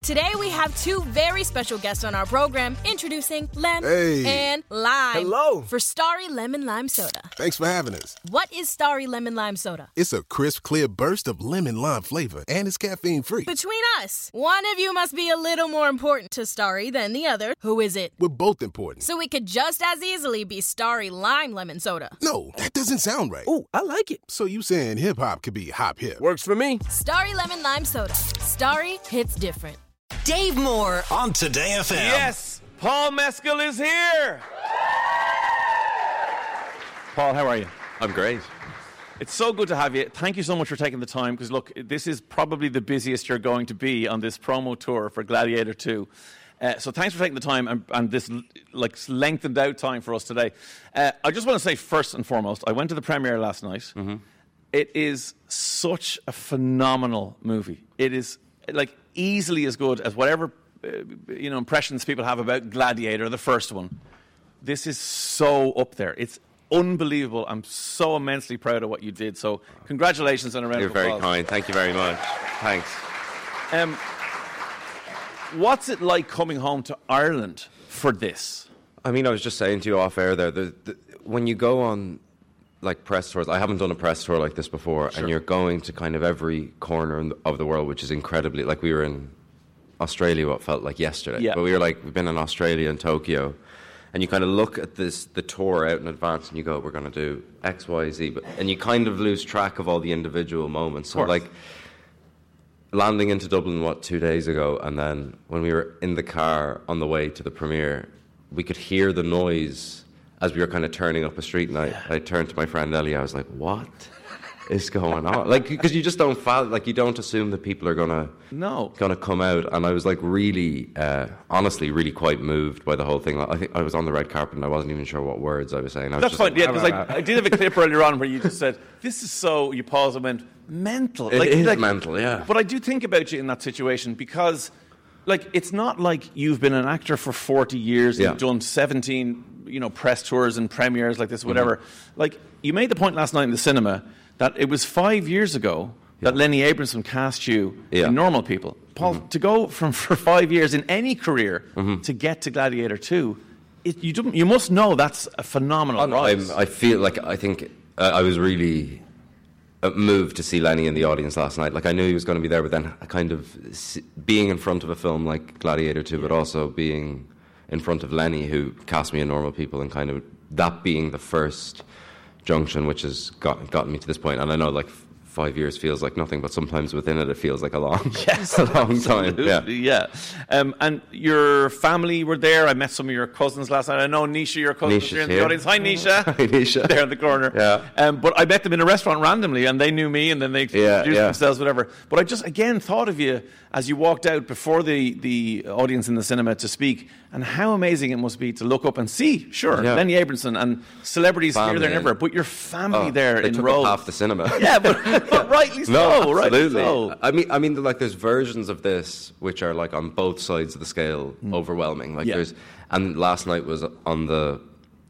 Today we have two very special guests on our program, introducing Lem and Lime. Hello. For Starry Lemon Lime Soda. Thanks for having us. What is Starry Lemon Lime Soda? It's a crisp, clear burst of lemon lime flavor, and it's caffeine-free. Between us, one of you must be a little more important to Starry than the other. Who is it? We're both important. So it could just as easily be Starry Lime Lemon Soda. No, that doesn't sound right. Oh, I like it. So you saying hip-hop could be hop-hip? Works for me. Starry Lemon Lime Soda. Starry hits different. Dave Moore on Today FM. Yes, Paul Mescal is here. Paul, how are you? I'm great. It's so good to have you. Thank you so much for taking the time, because look, this is probably the busiest you're going to be on this promo tour for Gladiator 2. So thanks for taking the time and this lengthened out time for us today. I just want to say first and foremost, I went to the premiere last night. Mm-hmm. It is such a phenomenal movie. It is easily as good as whatever impressions people have about Gladiator, the first one. This is so up there. It's unbelievable. I'm so immensely proud of what you did. So congratulations and a round of applause. You're very kind. Thank you very much. Thanks. What's it like coming home to Ireland for this? I mean, I was just saying to you off air there, when you go on press tours, I haven't done a press tour like this before, sure. And you're going to kind of every corner of the world, which is incredibly, we were in Australia what felt like yesterday, yeah. But we've been in Australia and Tokyo, and you kind of look at the tour out in advance and you go, we're going to do X, Y, Z, and you kind of lose track of all the individual moments. So landing into Dublin 2 days ago, and then when we were in the car on the way to the premiere, we could hear the noise as we were kind of turning up a street, and I turned to my friend Ellie. I was like, what is going on? Because you just don't you don't assume that people are gonna come out. And I was really, honestly, really quite moved by the whole thing. I think I was on the red carpet and I wasn't even sure what words I was saying. That's fine, because I did have a clip earlier on where you just said, this is so, you paused and went, mental. It is mental, yeah. But I do think about you in that situation, because it's not like you've been an actor for 40 years, yeah. You've done 17 press tours and premieres like this, whatever. Mm-hmm. You made the point last night in the cinema that it was 5 years ago that Lenny Abrahamson cast you in Normal People. Paul, to go for 5 years in any career to get to Gladiator 2, you must know that's a phenomenal rise. I think I was really moved to see Lenny in the audience last night. I knew he was going to be there, but then kind of being in front of a film like Gladiator 2, but also being in front of Lenny, who cast me in Normal People, and kind of that being the first junction which has gotten me to this point. And I know 5 years feels like nothing, but sometimes within it feels like a long time. Yeah. And your family were there. I met some of your cousins last night. I know Nisha, your cousin, was here in the audience. Hi, Nisha. Hi, Nisha. There in the corner. Yeah. But I met them in a restaurant randomly, and they knew me, and then they introduced themselves, whatever. But I just, again, thought of you as you walked out before the audience in the cinema to speak, and how amazing it must be to look up and see, Lenny Abrahamson and celebrities family here, there, and everywhere, but your family there in rows. Half the cinema. Yeah, but rightly so. No, absolutely. Rightly so. I mean, there's versions of this which are on both sides of the scale, overwhelming. And last night was on the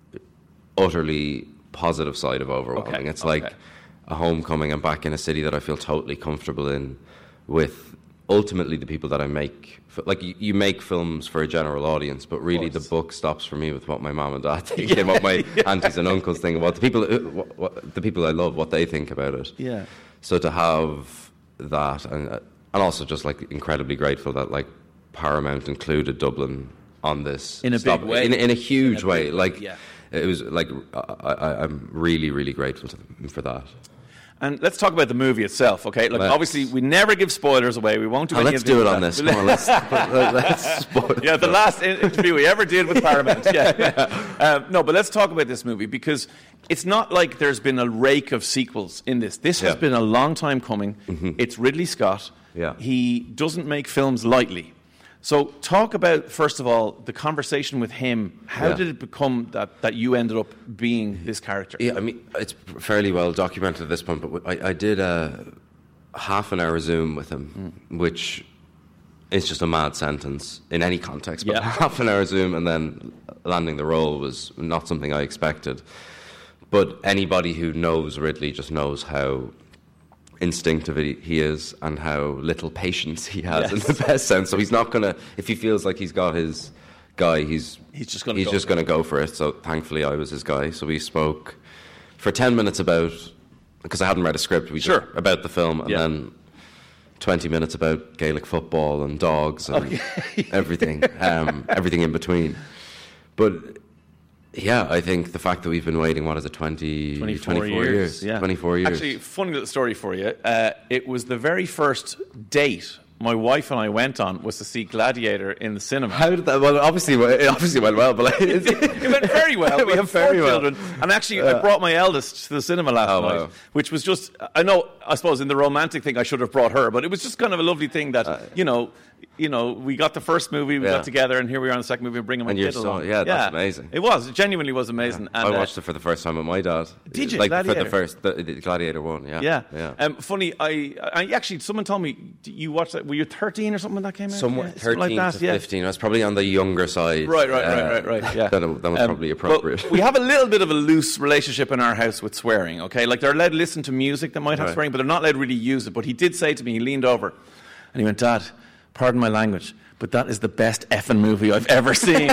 utterly positive side of overwhelming. Okay. It's a homecoming. I'm back in a city that I feel totally comfortable in, with ultimately the people that I make. You make films for a general audience, but really the buck stops for me with what my mom and dad think, and what my aunties and uncles think about the people I love, what they think about it. Yeah. So to have that, and also just incredibly grateful that Paramount included Dublin on this in a big way, in a huge way. It was I'm really, really grateful to them for that. And let's talk about the movie itself, okay? Obviously, we never give spoilers away. We won't do any let's of do it on this. Come on, let's spoil it. Yeah, the last interview we ever did with Paramount. Yeah. No, but let's talk about this movie, because it's not like there's been a rake of sequels in this. This has been a long time coming. Mm-hmm. It's Ridley Scott. Yeah. He doesn't make films lightly. So talk about, first of all, the conversation with him. How did it become that you ended up being this character? Yeah, I mean, it's fairly well documented at this point, but I did a half-an-hour Zoom with him, which is just a mad sentence in any context, but half-an-hour Zoom and then landing the role was not something I expected. But anybody who knows Ridley just knows how instinctive he is, and how little patience he has in the best sense. So he's not gonna, if he feels like he's got his guy, he's just gonna go for it. So thankfully I was his guy. So we spoke for 10 minutes because I hadn't read a script, about the film, and then 20 minutes about Gaelic football and dogs and everything in between. But yeah, I think the fact that we've been waiting, 24 years. Yeah. 24 years. Actually, funny little story for you. It was the very first date my wife and I went on was to see Gladiator in the cinema. How did that? Well, obviously it went well, but it went very well. We have 4 children, and actually, I brought my eldest to the cinema last night, which was just. I suppose in the romantic thing, I should have brought her, but it was just kind of a lovely thing that we got the first movie, we got together, and here we are in the second movie, bringing my kid along. That's amazing. It genuinely was amazing. Yeah. And I watched it for the first time with my dad. Did you? Like Gladiator? for the Gladiator one, yeah. Funny, I actually, someone told me you watched that. Were you 13 or something when that came out? 13 like that, to 15. I was probably on the younger side. Right. Yeah, that was probably appropriate. Well, we have a little bit of a loose relationship in our house with swearing. Okay, like they're allowed to listen to music that might have swearing, but they're not allowed to really use it. But he did say to me, he leaned over, and he went, "Dad, pardon my language, but that is the best effing movie I've ever seen."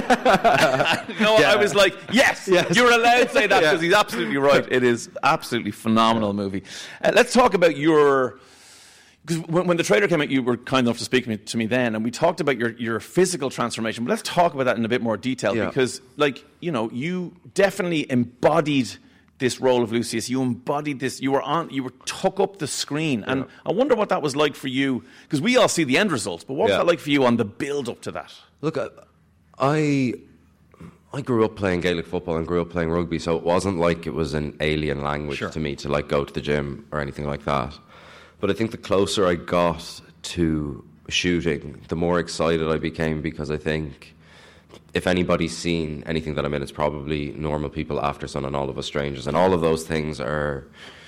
I was like, yes, you're allowed to say that, because he's absolutely right. It is absolutely phenomenal movie. Let's talk about because when the trailer came out, you were kind enough to speak to me then, and we talked about your physical transformation. But let's talk about that in a bit more detail, because you definitely embodied this role of Lucius. You embodied this. You took up the screen, and I wonder what that was like for you, because we all see the end results, but what was that like for you on the build up to that? Look, I grew up playing Gaelic football and grew up playing rugby, so it wasn't like it was an alien language to me to like go to the gym or anything like that. But I think the closer I got to shooting, the more excited I became, because I think if anybody's seen anything that I'm in, it's probably Normal People, After Sun, and All of Us Strangers. And all of those things are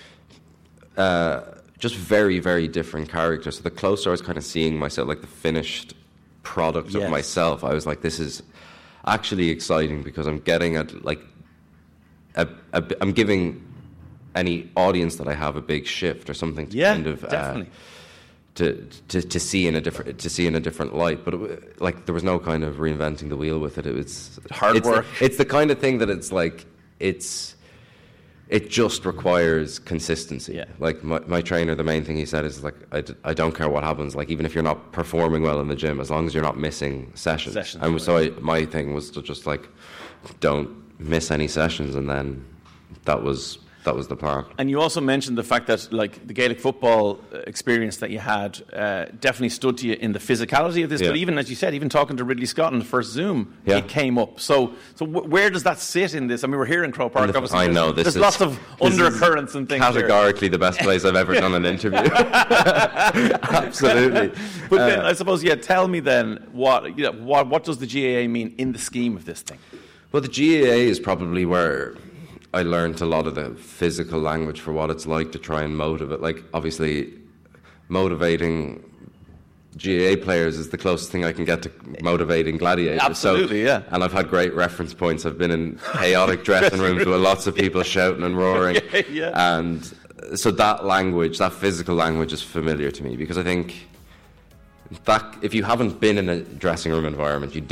just very, very different characters. So the closer I was kind of seeing myself, like the finished product of myself, I was like, this is actually exciting, because I'm getting at like I'm giving any audience that I have a big shift or something to kind of definitely. To see in a different light. But like there was no kind of reinventing the wheel with it. It was hard work. It's the kind of thing that it's like it just requires consistency. Yeah. Like my trainer, the main thing he said is like, I don't care what happens. Like even if you're not performing well in the gym, as long as you're not missing sessions. And so my thing was to just like don't miss any sessions, and then that was the plan. And you also mentioned the fact that like the Gaelic football experience that you had definitely stood to you in the physicality of this. But even, as you said, even talking to Ridley Scott in the first Zoom, it came up. So where does that sit in this? I mean, we're here in Croke Park, obviously. I know. There's lots of undercurrents and things. Categorically the best place I've ever done an interview. Absolutely. But then, I suppose, tell me then, what does the GAA mean in the scheme of this thing? Well, the GAA is probably where I learned a lot of the physical language for what it's like to try and motivate. Like, obviously, motivating GAA players is the closest thing I can get to motivating gladiators. Absolutely, And I've had great reference points. I've been in chaotic dressing rooms with lots of people shouting and roaring. And so that language, that physical language, is familiar to me, because I think that if you haven't been in a dressing room environment, you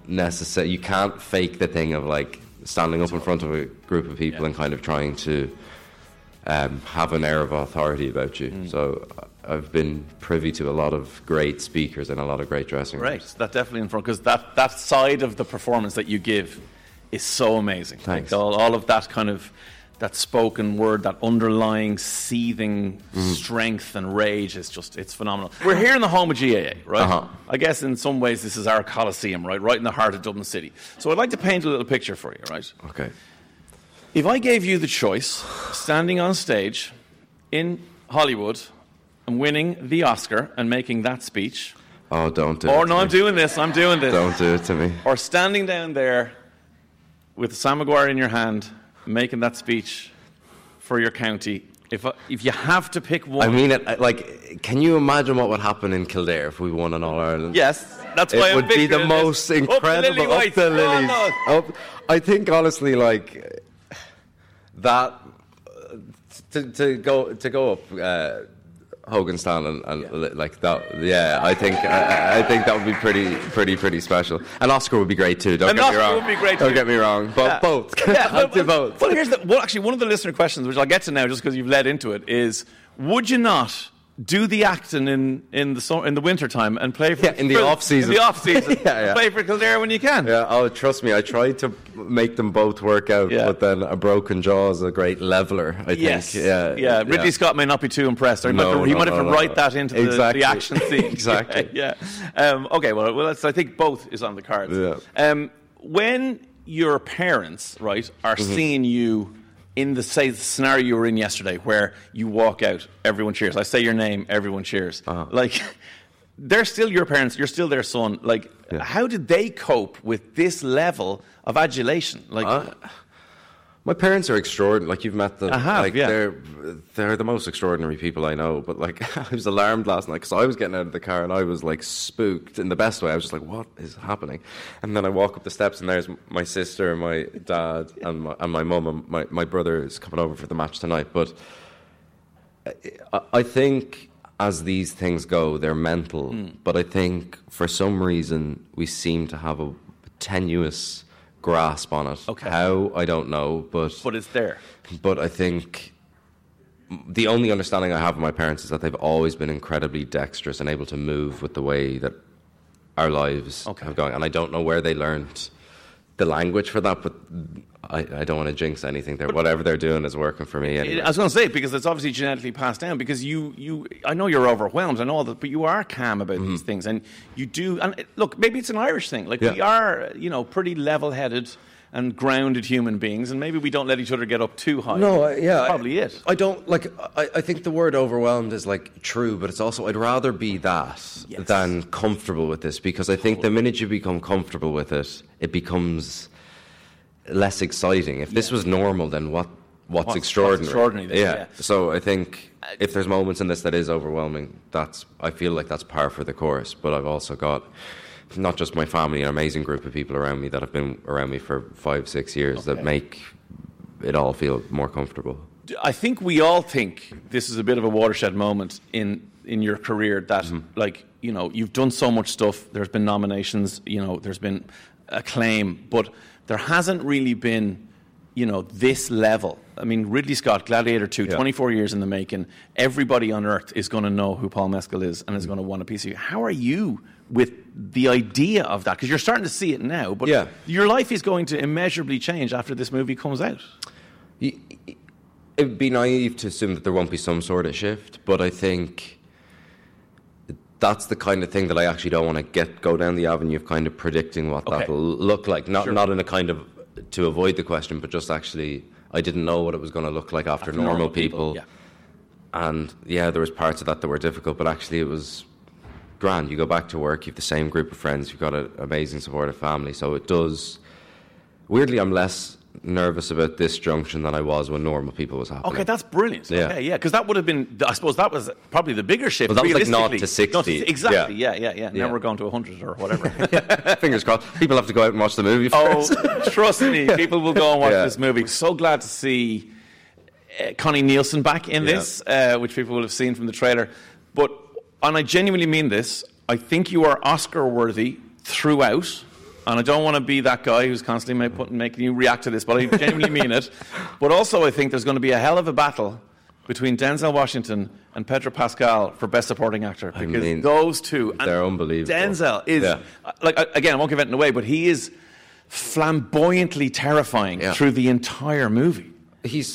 can't fake the thing of like standing up in front of a group of people and kind of trying to have an air of authority about you. So I've been privy to a lot of great speakers and a lot of great dressing rooms. Right, that definitely in front, because that side of the performance that you give is so amazing. Thanks. Like all of that kind of, that spoken word, that underlying seething strength and rage is just, it's phenomenal. We're here in the home of GAA, right? I guess in some ways this is our Coliseum, right in the heart of Dublin City. So I'd like to paint a little picture for you, right? Okay. If I gave you the choice, standing on stage in Hollywood and winning the Oscar and making that speech. Oh, don't do it. Or no, I'm doing this. Don't do it to me. Or standing down there with Sam Maguire in your hand, making that speech for your county. If you have to pick one, I mean, can you imagine what would happen in Kildare if we won an All Ireland? Yes, that's why it would be the most incredible. Up the lilies. I think honestly, like that to go up Hogan stan and like that. Yeah, I think that would be pretty special. And Oscar would be great too. Don't get me wrong. Would be great Don't get me wrong. Both. I'll do both. Well, actually one of the listener questions, which I'll get to now, just because you've led into it, is: would you not do the acting in the winter time and play for in the off season? In the off season, play for Kildare when you can. Yeah, oh, trust me, I tried to make them both work out, but then a broken jaw is a great leveler. I think. Yeah. Ridley Scott may not be too impressed. He might have to write that into the action scene. Exactly. Yeah. Okay. Well, I think both is on the cards. Yeah. When your parents, right, are seeing you in the scenario you were in yesterday, where you walk out, everyone cheers. I say your name, everyone cheers. Like, they're still your parents. You're still their son. Like, how did they cope with this level of adulation? Like, my parents are extraordinary. Like, you've met them. They're the most extraordinary people I know. But like, I was alarmed last night because I was getting out of the car and I was like spooked in the best way. I was just like, "What is happening?" And then I walk up the steps and there's my sister, my dad, and my mum, and my brother is coming over for the match tonight. But I think as these things go, they're mental. But I think for some reason we seem to have a tenuous grasp on it. Okay. How, I don't know, but it's there. But I think the only understanding I have of my parents is that they've always been incredibly dexterous and able to move with the way that our lives have gone. And I don't know where they learned the language for that, but I don't want to jinx anything there. Whatever they're doing is working for me anyway. I was going to say, because it's obviously genetically passed down, because you I know you're overwhelmed and all that, but you are calm about these things, and you do, and look, maybe it's an Irish thing, like we are, pretty level-headed and grounded human beings, and maybe we don't let each other get up too high. That's probably it. I don't, like, I think the word overwhelmed is, like, true, but it's also, I'd rather be that than comfortable with this, because I think the minute you become comfortable with it, it becomes less exciting. If this was normal, then what's extraordinary? So I think if there's moments in this that is overwhelming, I feel like that's par for the course. But I've also got not just my family, an amazing group of people around me that have been around me for 5-6 years that make it all feel more comfortable. I think we all think this is a bit of a watershed moment in your career that, like, you've done so much stuff. There's been nominations, there's been acclaim, but there hasn't really been, this level. I mean, Ridley Scott, Gladiator 2, 24 years in the making. Everybody on earth is going to know who Paul Mescal is and is going to want a piece of you. How are you with the idea of that? Because you're starting to see it now, but your life is going to immeasurably change after this movie comes out. It would be naive to assume that there won't be some sort of shift, but I think that's the kind of thing that I actually don't want to go down the avenue of kind of predicting what that'll look like. Not in a kind of to avoid the question, but just actually, I didn't know what it was going to look like after normal people. And there was parts of that were difficult, but actually it was grand. You go back to work, you have the same group of friends, you've got an amazing supportive family. So it does. Weirdly, I'm less nervous about this junction than I was when Normal People was happening. Okay, that's brilliant. Okay, because that would have been, I suppose that was probably the bigger shift. Well, that was like 0 to 60. Exactly, yeah. Now we're going to 100 or whatever. Fingers crossed. People have to go out and watch the movie first. Trust me, people will go and watch this movie. So glad to see Connie Nielsen back in this, which people will have seen from the trailer. And I genuinely mean this, I think you are Oscar-worthy throughout. And I don't want to be that guy who's constantly making you react to this, but I genuinely mean it. But also I think there's going to be a hell of a battle between Denzel Washington and Pedro Pascal for Best Supporting Actor. Because those two... They're unbelievable. Denzel is... again, I won't give anything away, but he is flamboyantly terrifying through the entire movie. He's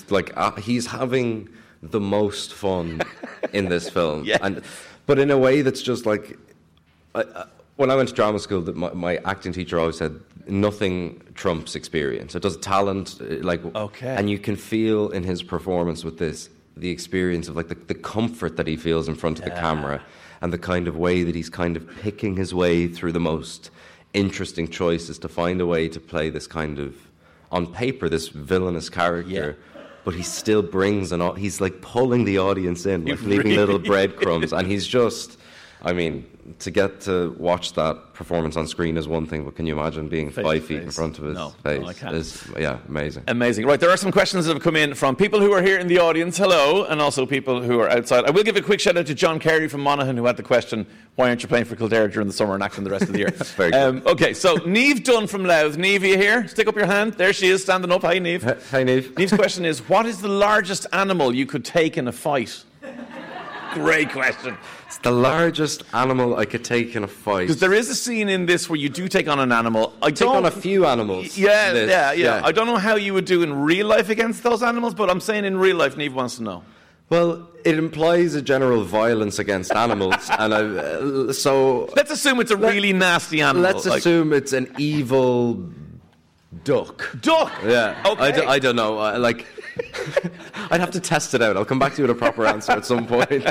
having the most fun in this film. But in a way that's just like... When I went to drama school, my acting teacher always said, nothing trumps experience. It does talent, and you can feel in his performance with this, the experience of the comfort that he feels in front of the camera, and the kind of way that he's kind of picking his way through the most interesting choices to find a way to play this kind of, on paper, this villainous character. But he still brings he's like pulling the audience in, like leaving little breadcrumbs, and he's just... I mean, to get to watch that performance on screen is one thing, but can you imagine being 5 feet in front of his face? No, I can't. It's, yeah, amazing. Amazing. Right, there are some questions that have come in from people who are here in the audience, hello, and also people who are outside. I will give a quick shout out to John Carey from Monaghan, who had the question, why aren't you playing for Kildare during the summer and acting the rest of the year? Very good. Okay, so Niamh Dunn from Louth. Niamh, are you here? Stick up your hand. There she is, standing up. Hi, Niamh. Hi, Niamh. Niamh's question is, what is the largest animal you could take in a fight? Great question. It's the largest animal I could take in a fight. Because there is a scene in this where you do take on an animal. I take on a few animals. Yeah. I don't know how you would do in real life against those animals, but I'm saying in real life, Niamh wants to know. Well, it implies a general violence against animals, and so let's assume it's a really nasty animal. Let's assume it's an evil duck. Duck. Yeah. Okay. I don't know. I'd have to test it out. I'll come back to you with a proper answer at some point.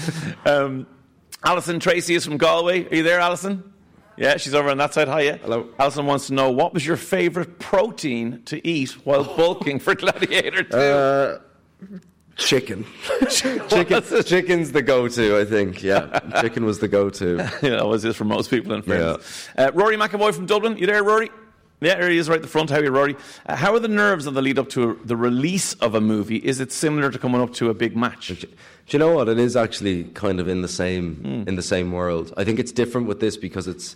Alison Tracy is from Galway. Are you there, Alison? Yeah, she's over on that side. Hi, yeah. Hello. Alison wants to know, what was your favourite protein to eat while bulking for Gladiator 2? Chicken. Chicken's the go-to, I think. Yeah, chicken was the go-to. Yeah, that was it for most people, in fairness. Yeah. Rory McAvoy from Dublin. You there, Rory? Yeah, there he is right at the front. How are you, Rory? How are the nerves on the lead up to the release of a movie? Is it similar to coming up to a big match? Do you know what? It is actually kind of in the same world. I think it's different with this because it's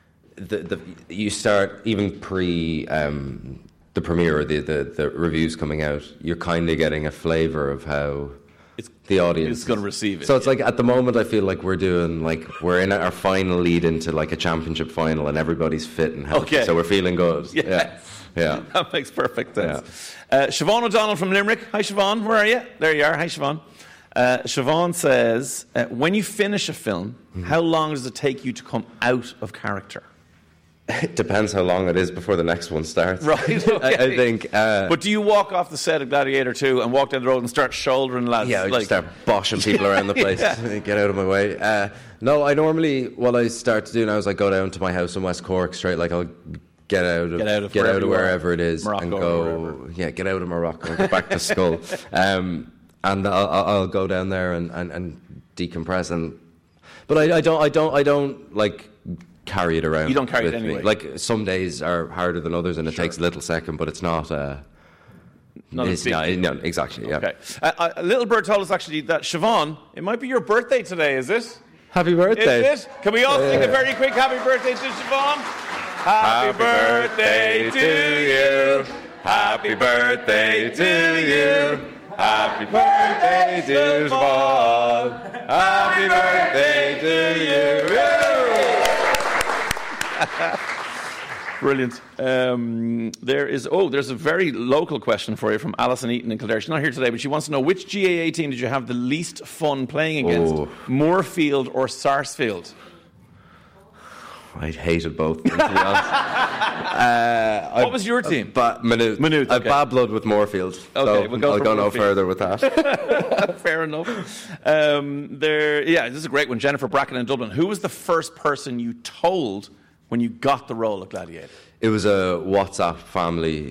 you start even pre the premiere or the reviews coming out. You're kind of getting a flavour of how the audience is going to receive it. So it's like at the moment I feel like we're in our final lead into like a championship final and everybody's fit and healthy, so we're feeling good. Yes. Yeah. That makes perfect sense. Siobhan O'Donnell from Limerick. Hi Siobhan, where are you? There you are. Hi Siobhan. Siobhan says, when you finish a film, how long does it take you to come out of character? It depends how long it is before the next one starts. Right, okay. I think. But do you walk off the set of Gladiator 2 and walk down the road and start shouldering lads? Yeah, I just start boshing people around the place. Get out of my way. No, I normally, what I start to do now is I go down to my house in West Cork straight, like I'll get out of wherever it is Morocco, and go, get out of Morocco and go back to Skull. And I'll go down there and decompress. But I don't like carry it around. You don't carry it with anyway. Me. Like some days are harder than others, and it takes a little second, but it's not. No, exactly. Yeah. Okay. Little Bird told us actually that Siobhan, it might be your birthday today. Is it? Happy birthday! Is it? Can we all sing a very quick happy birthday to Siobhan? Happy birthday to you. Happy birthday to you. Happy birthday to Siobhan. Happy birthday to you. Brilliant. There's a very local question for you from Alison Eaton in Kildare. She's not here today, but she wants to know, which GAA team did you have the least fun playing against? Moorfield or Sarsfield? I hated both, to be honest. What was your team? Maynooth. Maynooth, okay. Bad blood with Moorfield. Okay, so I'll go no further with that. Fair enough. This is a great one. Jennifer Bracken in Dublin. Who was the first person you told when you got the role of Gladiator? It was a WhatsApp family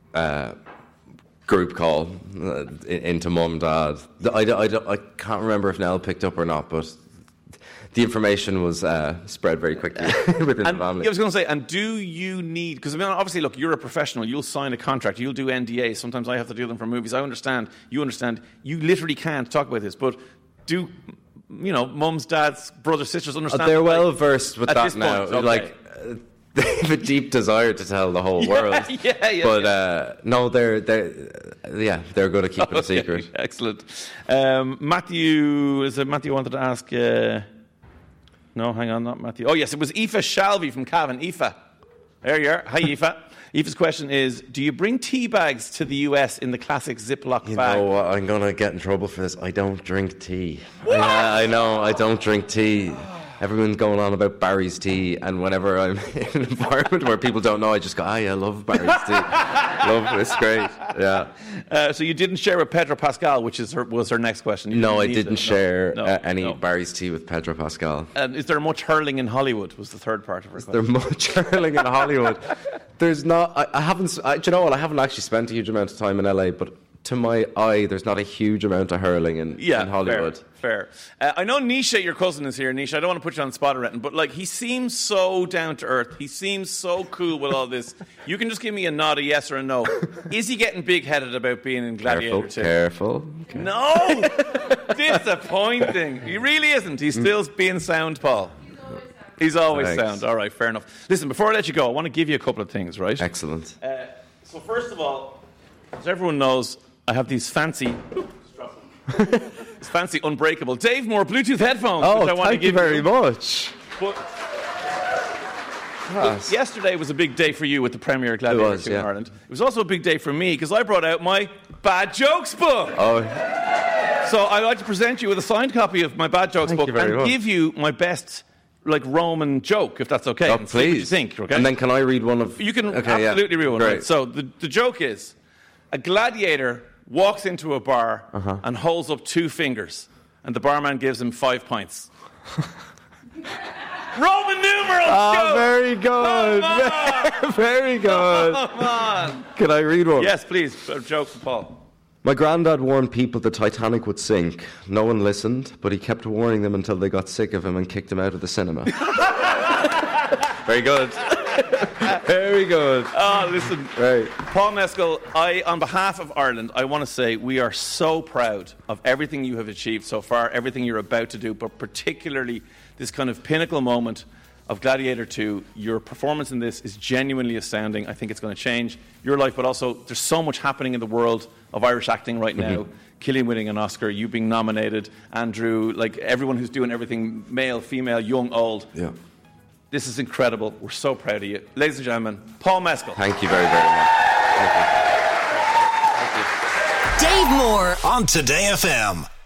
group call into mum, dad. I can't remember if Nell picked up or not, but the information was spread very quickly within the family. I was going to say, and do you need, because I mean, obviously, look, you're a professional, you'll sign a contract, you'll do NDAs, sometimes I have to do them for movies, I understand, you literally can't talk about this, but do, mums, dads, brothers, sisters understand? They're well versed with that now. Okay. Like, they have a deep desire to tell the whole world. But no, they're good at keeping a secret. Excellent. Matthew wanted to ask? No, hang on, not Matthew. Oh yes, it was Aoife Shalvey from Cavan. Aoife, there you are. Hi, Aoife. Aoife's question is: do you bring tea bags to the US in the classic Ziploc bag? You know what? I'm going to get in trouble for this. I don't drink tea. What? I know. I don't drink tea. Everyone's going on about Barry's tea, and whenever I'm in an environment where people don't know, I just go, I love Barry's tea. It's great. Yeah. So you didn't share with Pedro Pascal, which was her next question. No, I didn't share any Barry's tea with Pedro Pascal. And is there much hurling in Hollywood? Was the third part of her question. Is there much hurling in Hollywood? There's not. I haven't. Do you know what? I haven't actually spent a huge amount of time in LA, but to my eye, there's not a huge amount of hurling in Hollywood. Fair. I know Nisha, your cousin, is here. Nisha, I don't want to put you on the spot or anything, but like he seems so down to earth. He seems so cool with all this. You can just give me a nod, a yes or a no. Is he getting big-headed about being in Gladiator 2? Careful. No! Disappointing. He really isn't. He's still being sound, Paul. He's always sound. All right, fair enough. Listen, before I let you go, I want to give you a couple of things, right? Excellent. So first of all, as everyone knows, I have these fancy unbreakable Dave Moore Bluetooth headphones, which I want to give you. Thank you very much. But yesterday was a big day for you with the premiere of Gladiator 2 in Ireland. It was also a big day for me because I brought out my Bad Jokes book. Oh. So I'd like to present you with a signed copy of my Bad Jokes book and give you my best Roman joke, if that's okay. Oh, please. See what you think, okay? And then can I read one of... You can absolutely read one. Great. Right? So the joke is, a gladiator walks into a bar and holds up 2 fingers, and the barman gives him 5 pints. Roman numerals! Oh, very good. Very good. Come on. Can I read one? Yes, please. A joke for Paul. My granddad warned people the Titanic would sink. No one listened, but he kept warning them until they got sick of him and kicked him out of the cinema. Very good. Very good. Oh, listen. Right. Paul Mescal, on behalf of Ireland, I want to say we are so proud of everything you have achieved so far, everything you're about to do, but particularly this kind of pinnacle moment of Gladiator 2. Your performance in this is genuinely astounding. I think it's going to change your life, but also there's so much happening in the world of Irish acting right now. Killian winning an Oscar, you being nominated, Andrew, everyone who's doing everything, male, female, young, old. Yeah. This is incredible. We're so proud of you. Ladies and gentlemen, Paul Mescal. Thank you very, very much. Thank you. Dave Moore on Today FM.